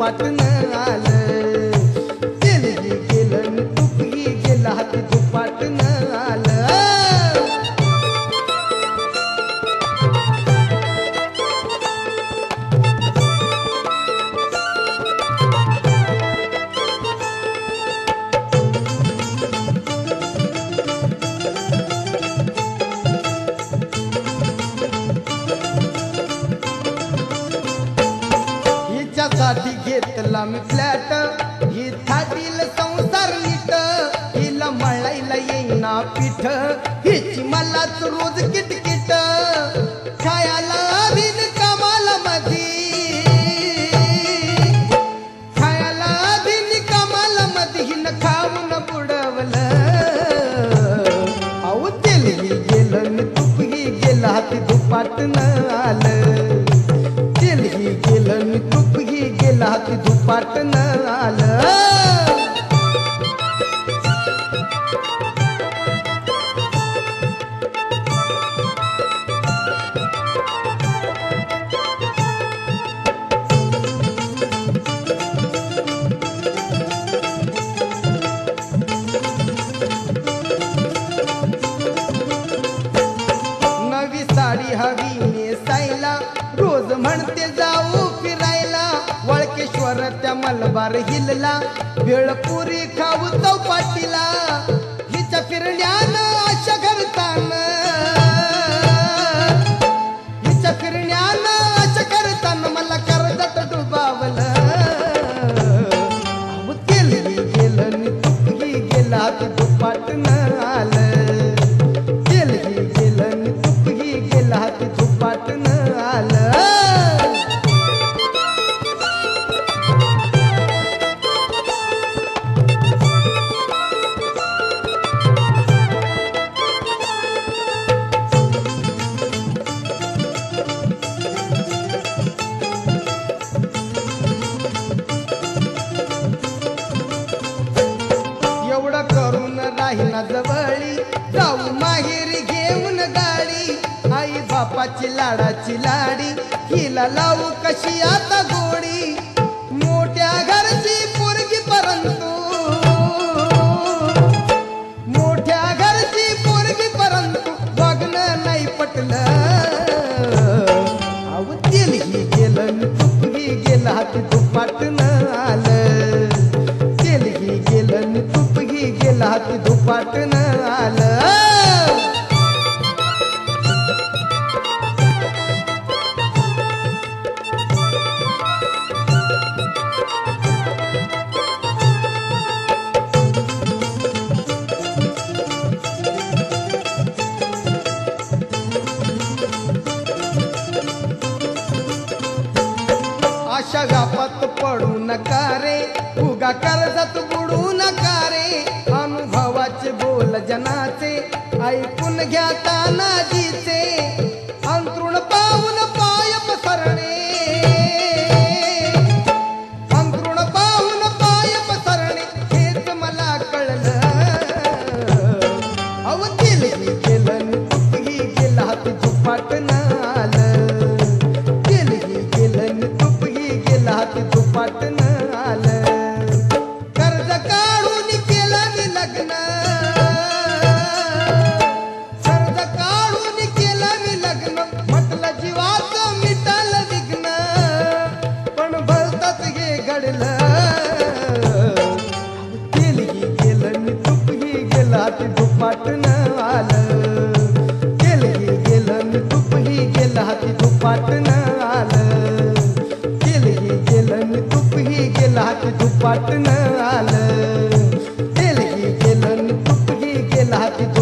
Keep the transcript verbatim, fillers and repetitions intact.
दुपाटन आलं, तेलही गेलं न तुपही गेलं हाती दुपाटन आलं. साठी घेतला मी फ्लॅट, ही थाटील संसार नीट, हिला मळायला येईना पीठ, हिची मलाच रोज किटकिट, खायला बिन कामाला मधी, खायला बिन कामाला मधी हिन खाऊन बुडवलं. अहो तेलही गेलं न तुपही गेलं हाती दुपाटन आलं, तेलही गेलं न तुपही गेलं हाती दुपाटन आलं. नवी साडी हवी नेसायला, रोज म्हणते जाऊ फिरायला, वळकेश्वर त्या मलबार हिलला, भेळपुरी खाऊ चौपाटीला, हिच्या फिरण्यानं आशा करताना, हिच्या फिरण्यानं आशा करताना मला कर्जात डुबावलं. अहो तेलही गेलं न तुपही गेलं हाती दुपाटन आलं, तेलही गेलं न तुपही गेलं हाती दुपाटन आलं. एवढं करून राहीना जवळी, जाऊ माहेरी घेऊन गाडी, आई बापाची लाडाची लाडी, हिला लावू कशी आता गोडी, मोठ्या घरची पोरगी परंतु, मोठ्या घरची पोरगी परंतु बघणं नाही पटलं. अहो तेलही गेलं न तुपही गेलं हाती दुपाटन आलं, तेलही गेलं न तुपही गेलं हाती दुपाटन आलं. अशा गापात पडू नका रे, उगा कर्जात बुडू नका रे, अनुभवाचे बोल जनाचे ऐकून घ्या तानाजीचे, अंतरुण पाहून पाय पसरणे, अंतरुण पाहून पाय पसरणे हेच मला कळलं. अहो तेलही गेलं न तुपही गेलं हाती दुपाटन आलं, तेलही गेलं न तुपही गेलं हाती दुपाटन आलं. कर्ज काढून केलं मी लग्न, कर्ज काढून केलं मी लग्न, म्हटलं जीवाचं मिटलं विघ्न, पण भलतंच हे घडलं. तेलही गेलं न तुपही गेलं हाती दुपाटन आलं, तेलही गेलं न तुपही गेलं हाती दुपाटन आलं, तेलही गेलं न तुपही गेलं हाती दुपाटन आलं, तेलही गेलं न तुपही गेलं हाती